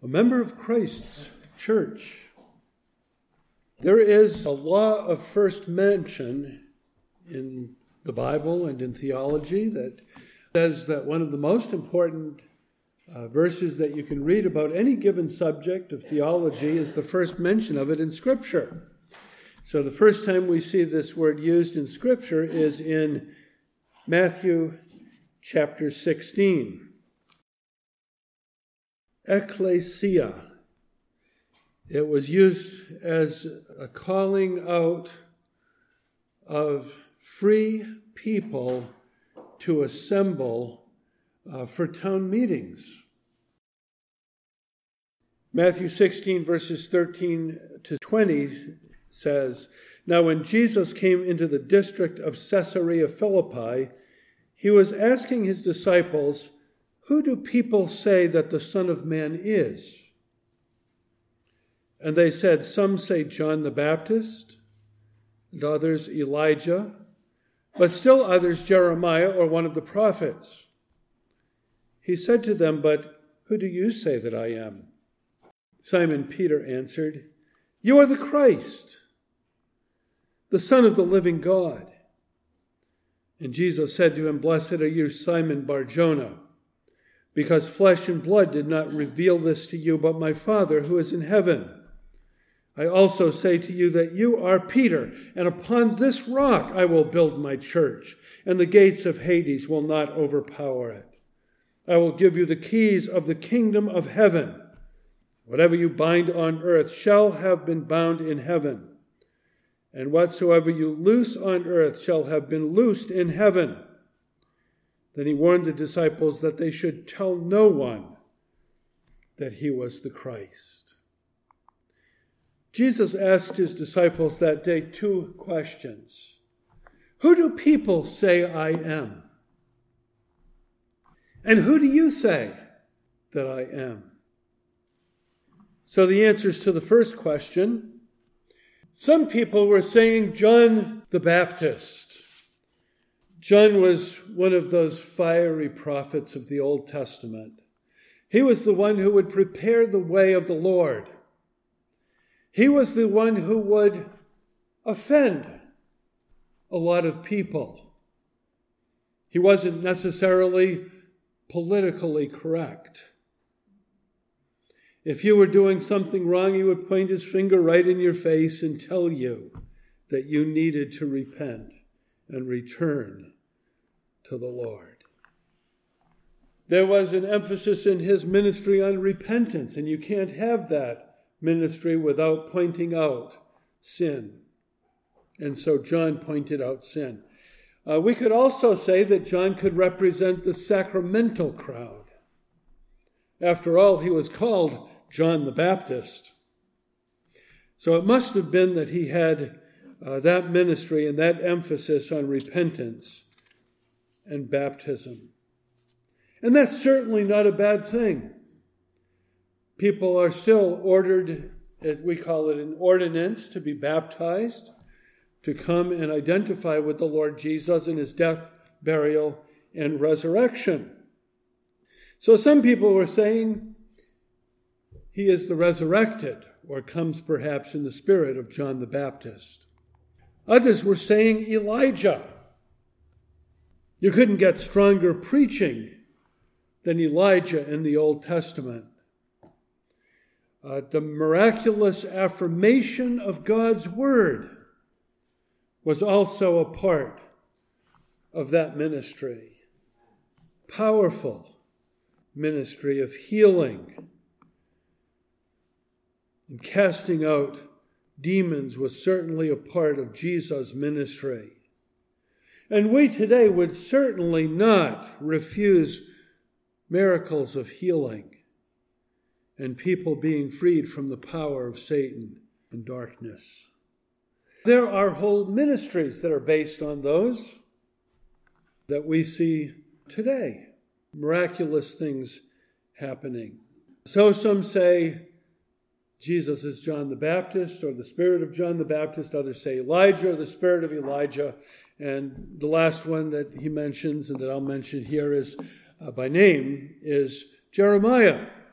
a member of Christ's church. There is a law of first mention in the Bible and in theology that says that one of the most important verses that you can read about any given subject of theology is the first mention of it in Scripture. So the first time we see this word used in Scripture is in Matthew chapter 16. Ecclesia. It was used as a calling out of free people to assemble for town meetings. Matthew 16 verses 13 to 20 says, "Now when Jesus came into the district of Caesarea Philippi, he was asking his disciples, 'Who do people say that the Son of Man is?' And they said, 'Some say John the Baptist, and others Elijah, but still others Jeremiah or one of the prophets.' He said to them, 'But who do you say that I am?' Simon Peter answered, 'You are the Christ, the Son of the living God.' And Jesus said to him, 'Blessed are you, Simon Bar-Jonah, because flesh and blood did not reveal this to you, but my Father who is in heaven. I also say to you that you are Peter, and upon this rock I will build my church, and the gates of Hades will not overpower it. I will give you the keys of the kingdom of heaven. Whatever you bind on earth shall have been bound in heaven, and whatsoever you loose on earth shall have been loosed in heaven.' Then he warned the disciples that they should tell no one that he was the Christ." Jesus asked his disciples that day two questions. Who do people say I am? And who do you say that I am? So the answers to the first question, some people were saying John the Baptist. John was one of those fiery prophets of the Old Testament. He was the one who would prepare the way of the Lord. He was the one who would offend a lot of people. He wasn't necessarily politically correct. If you were doing something wrong, he would point his finger right in your face and tell you that you needed to repent and return to the Lord. There was an emphasis in his ministry on repentance, and you can't have that ministry without pointing out sin. And so John pointed out sin. We could also say that John could represent the sacramental crowd. After all, he was called John the Baptist. So it must have been that he had that ministry and that emphasis on repentance and baptism. And that's certainly not a bad thing. People are still ordered, we call it an ordinance, to be baptized, to come and identify with the Lord Jesus in his death, burial, and resurrection. So some people were saying he is the resurrected, or comes perhaps in the spirit of John the Baptist. Others were saying Elijah. You couldn't get stronger preaching than Elijah in the Old Testament. The miraculous affirmation of God's word was also a part of that ministry. Powerful ministry of healing and casting out demons was certainly a part of Jesus' ministry. And we today would certainly not refuse miracles of healing and people being freed from the power of Satan and darkness. There are whole ministries that are based on those that we see today. Miraculous things happening. So some say Jesus is John the Baptist or the spirit of John the Baptist. Others say Elijah or the spirit of Elijah. And the last one that he mentions and that I'll mention here is by name is Jeremiah.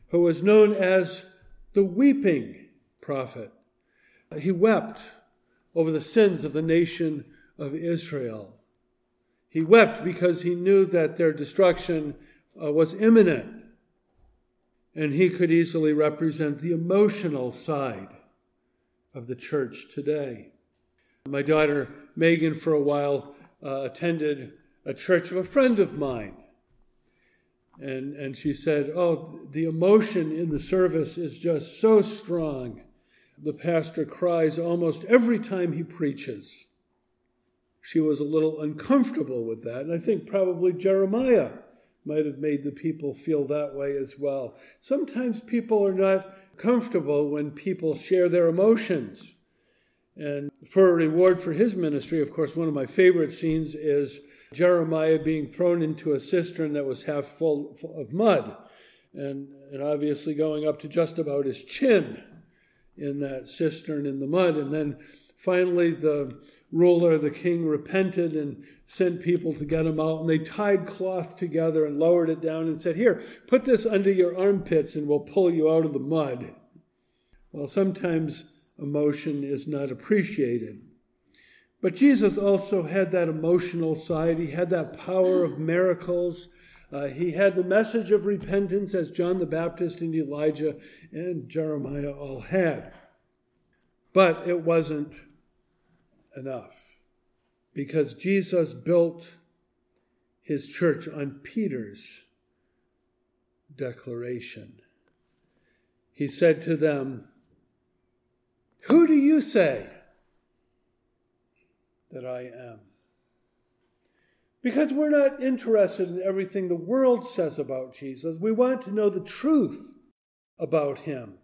who was known as the weeping prophet. He wept over the sins of the nation of Israel. He wept because he knew that their destruction was imminent, and he could easily represent the emotional side of the church today. My daughter Megan, for a while, attended a church of a friend of mine. And she said, the emotion in the service is just so strong. The pastor cries almost every time he preaches. She was a little uncomfortable with that. And I think probably Jeremiah might have made the people feel that way as well. Sometimes people are not comfortable when people share their emotions. And for a reward for his ministry, of course, one of my favorite scenes is Jeremiah being thrown into a cistern that was half full of mud, and obviously going up to just about his chin in that cistern in the mud. And then finally the ruler, the king, repented and sent people to get him out, and they tied cloth together and lowered it down and said, "Here, put this under your armpits and we'll pull you out of the mud." Well, sometimes emotion is not appreciated. But Jesus also had that emotional side. He had that power of miracles. He had the message of repentance, as John the Baptist and Elijah and Jeremiah all had. But it wasn't enough, because Jesus built his church on Peter's declaration. He said to them, "Who do you say that I am?" Because we're not interested in everything the world says about Jesus. We want to know the truth about him.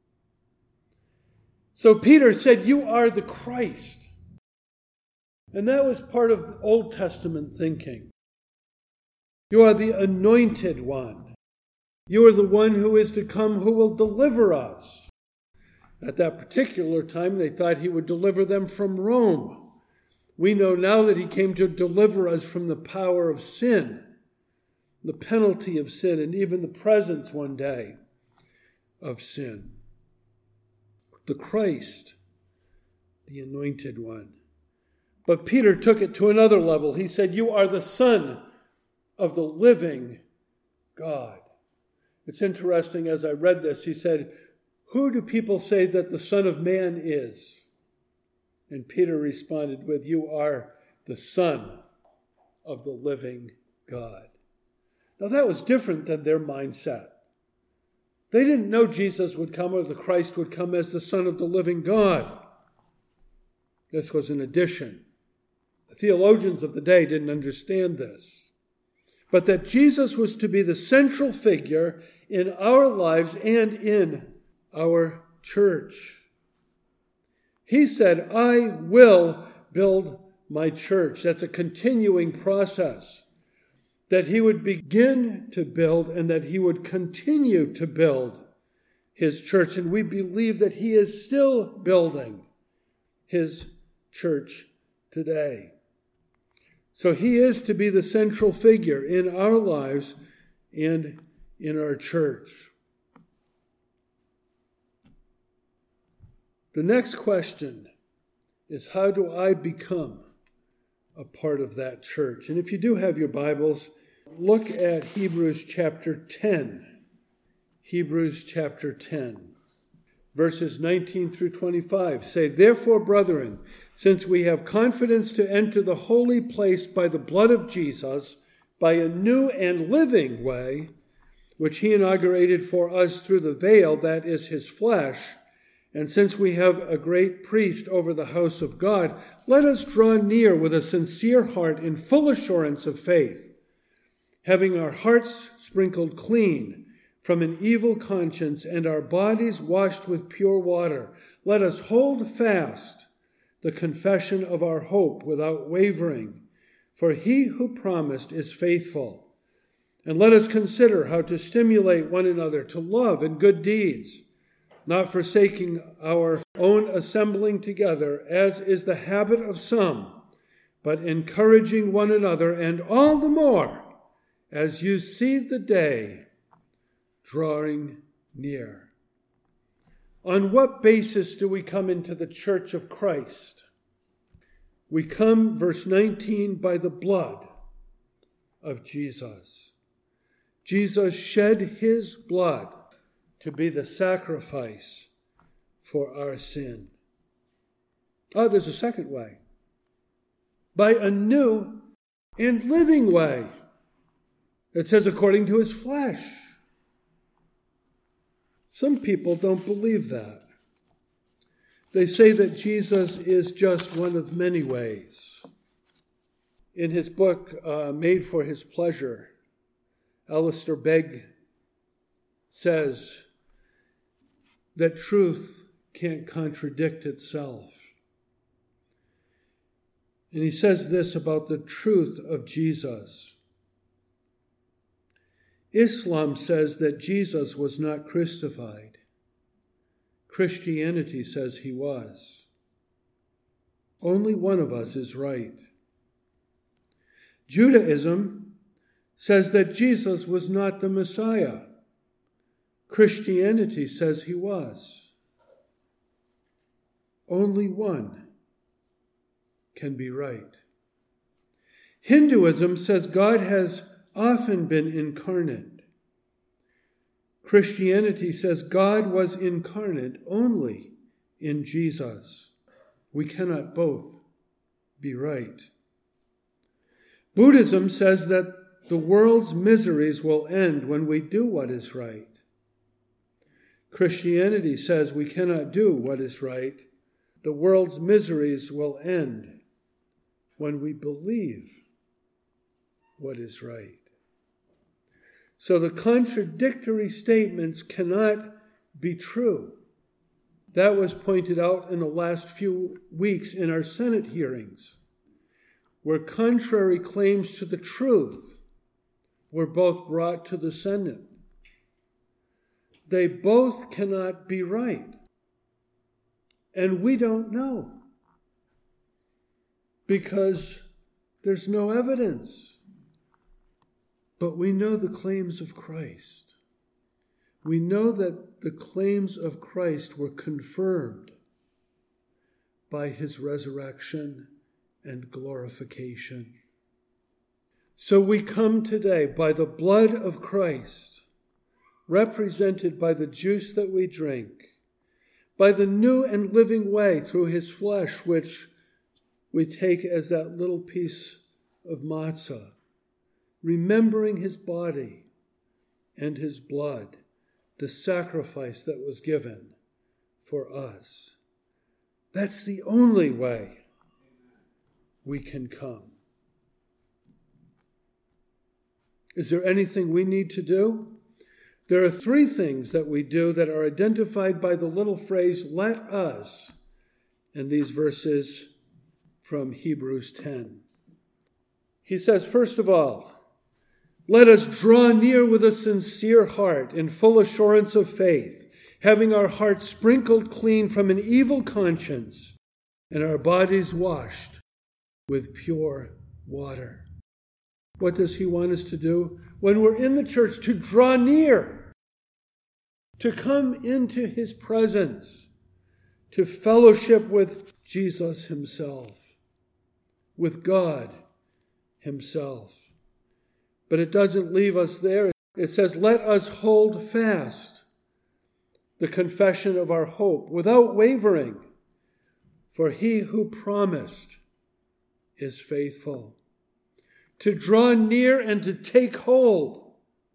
So Peter said, "You are the Christ." And that was part of Old Testament thinking. You are the anointed one. You are the one who is to come, who will deliver us. At that particular time, they thought he would deliver them from Rome. We know now that he came to deliver us from the power of sin, the penalty of sin, and even the presence one day of sin. The Christ, the anointed one. But Peter took it to another level. He said, "You are the Son of the living God." It's interesting, as I read this, he said, "Who do people say that the Son of Man is?" And Peter responded with, "You are the Son of the living God." Now that was different than their mindset. They didn't know Jesus would come, or the Christ would come as the Son of the living God. This was an addition. The theologians of the day didn't understand this. But that Jesus was to be the central figure in our lives and in our church. He said, "I will build my church." That's a continuing process. That he would begin to build and that he would continue to build his church. And we believe that he is still building his church today. So he is to be the central figure in our lives and in our church. The next question is, how do I become a part of that church? And if you do have your Bibles, look at Hebrews chapter 10. Hebrews chapter 10. Verses 19 through 25 say, "Therefore, brethren, since we have confidence to enter the holy place by the blood of Jesus, by a new and living way, which he inaugurated for us through the veil, that is his flesh, and since we have a great priest over the house of God, let us draw near with a sincere heart in full assurance of faith, having our hearts sprinkled clean from an evil conscience and our bodies washed with pure water. Let us hold fast the confession of our hope without wavering, for he who promised is faithful. And let us consider how to stimulate one another to love and good deeds, not forsaking our own assembling together, as is the habit of some, but encouraging one another, and all the more as you see the day drawing near. On what basis do we come into the church of Christ? We come, verse 19, by the blood of Jesus. Jesus shed his blood to be the sacrifice for our sin. Oh, there's a second way. By a new and living way. It says according to his flesh. Some people don't believe that. They say that Jesus is just one of many ways. In his book, Made for His Pleasure, Alistair Begg says that truth can't contradict itself. And he says this about the truth of Jesus. Islam says that Jesus was not crucified. Christianity says he was. Only one of us is right. Judaism says that Jesus was not the Messiah. Christianity says he was. Only one can be right. Hinduism says God has often been incarnate. Christianity says God was incarnate only in Jesus. We cannot both be right. Buddhism says that the world's miseries will end when we do what is right. Christianity says we cannot do what is right. The world's miseries will end when we believe what is right. So the contradictory statements cannot be true. That was pointed out in the last few weeks in our Senate hearings, where contrary claims to the truth were both brought to the Senate. They both cannot be right. And we don't know, because there's no evidence. But we know the claims of Christ. We know that the claims of Christ were confirmed by his resurrection and glorification. So we come today by the blood of Christ, represented by the juice that we drink, by the new and living way through his flesh, which we take as that little piece of matzah, remembering his body and his blood, the sacrifice that was given for us. That's the only way we can come. Is there anything we need to do? There are 3 things that we do that are identified by the little phrase, let us, in these verses from Hebrews 10. He says, first of all, let us draw near with a sincere heart in full assurance of faith, having our hearts sprinkled clean from an evil conscience and our bodies washed with pure water. What does he want us to do? When we're in the church, to draw near, to come into his presence, to fellowship with Jesus himself, with God himself. But it doesn't leave us there. It says, let us hold fast the confession of our hope without wavering, for he who promised is faithful. To draw near and to take hold.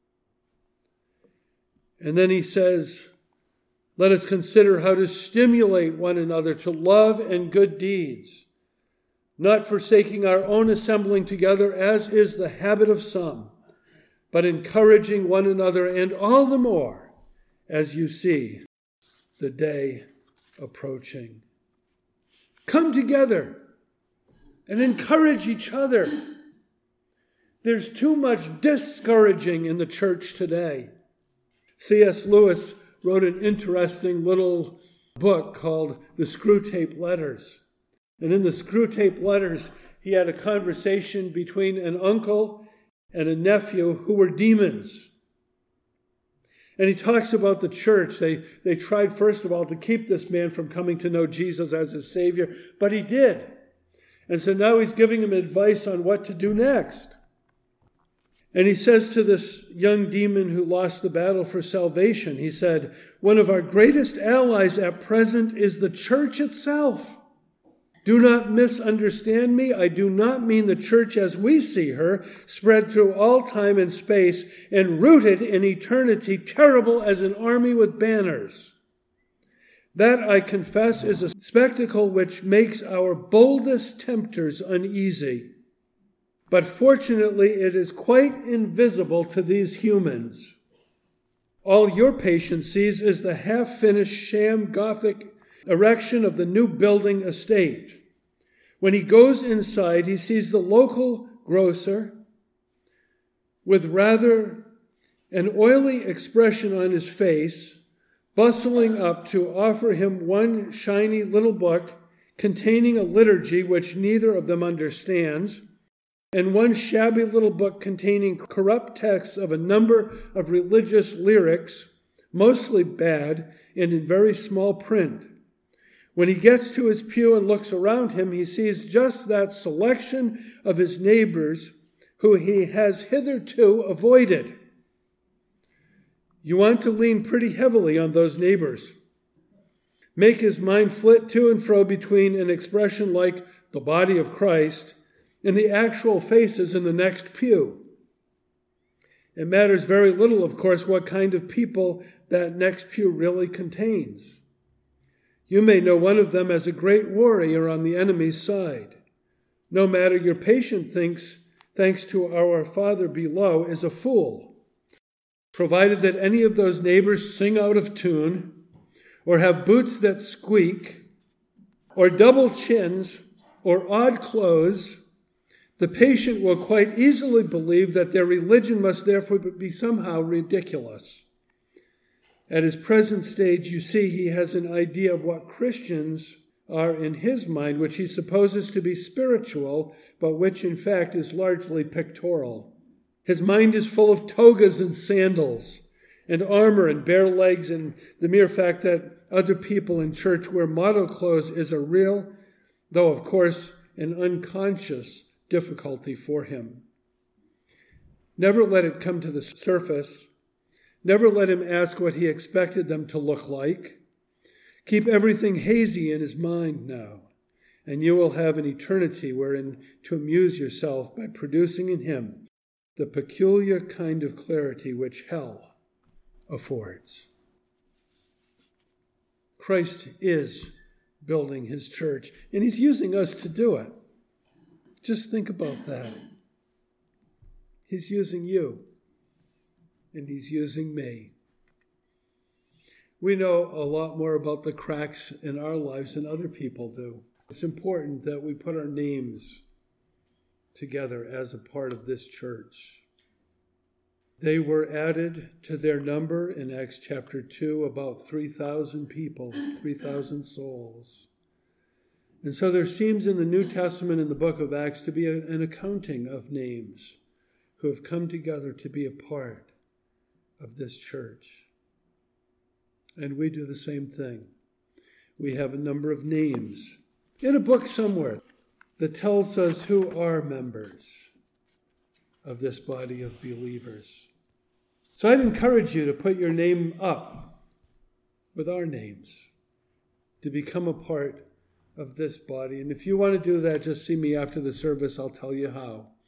And then he says, let us consider how to stimulate one another to love and good deeds, not forsaking our own assembling together, as is the habit of some, but encouraging one another, and all the more as you see the day approaching. Come together and encourage each other. There's too much discouraging in the church today. C.S. Lewis wrote an interesting little book called The Screwtape Letters. And in the Screwtape Letters, he had a conversation between an uncle and a nephew who were demons. And he talks about the church. They tried, first of all, to keep this man from coming to know Jesus as his Savior, but he did. And so now he's giving him advice on what to do next. And he says to this young demon who lost the battle for salvation, he said, "One of our greatest allies at present is the church itself. Do not misunderstand me. I do not mean the church as we see her, spread through all time and space and rooted in eternity, terrible as an army with banners. That, I confess, is a spectacle which makes our boldest tempters uneasy. But fortunately, it is quite invisible to these humans. All your patient sees is the half-finished sham Gothic erection of the new building estate. When he goes inside, he sees the local grocer with rather an oily expression on his face, bustling up to offer him one shiny little book containing a liturgy which neither of them understands, and one shabby little book containing corrupt texts of a number of religious lyrics, mostly bad and in very small print. When he gets to his pew and looks around him, he sees just that selection of his neighbors who he has hitherto avoided. You want to lean pretty heavily on those neighbors. Make his mind flit to and fro between an expression like the body of Christ and the actual faces in the next pew. It matters very little, of course, what kind of people that next pew really contains. You may know one of them as a great warrior on the enemy's side. No matter, your patient thinks, thanks to our Father below, is a fool, provided that any of those neighbors sing out of tune, or have boots that squeak, or double chins, or odd clothes. The patient will quite easily believe that their religion must therefore be somehow ridiculous. At his present stage, you see, he has an idea of what Christians are in his mind, which he supposes to be spiritual, but which in fact is largely pictorial. His mind is full of togas and sandals, and armor and bare legs, and the mere fact that other people in church wear model clothes is a real, though of course an unconscious, difficulty for him. Never let it come to the surface. Never let him ask what he expected them to look like. Keep everything hazy in his mind now, and you will have an eternity wherein to amuse yourself by producing in him the peculiar kind of clarity which hell affords. Christ is building his church, and he's using us to do it. Just think about that. He's using you, and he's using me. We know a lot more about the cracks in our lives than other people do. It's important that we put our names together as a part of this church. They were added to their number in Acts chapter 2, about 3,000 people, 3,000 souls. And so there seems in the New Testament, in the book of Acts, to be an accounting of names who have come together to be a part of this church. And we do the same thing. We have a number of names in a book somewhere that tells us who are members of this body of believers. So I'd encourage you to put your name up with our names, to become a part of this body. And if you want to do that, just see me after the service. I'll tell you how.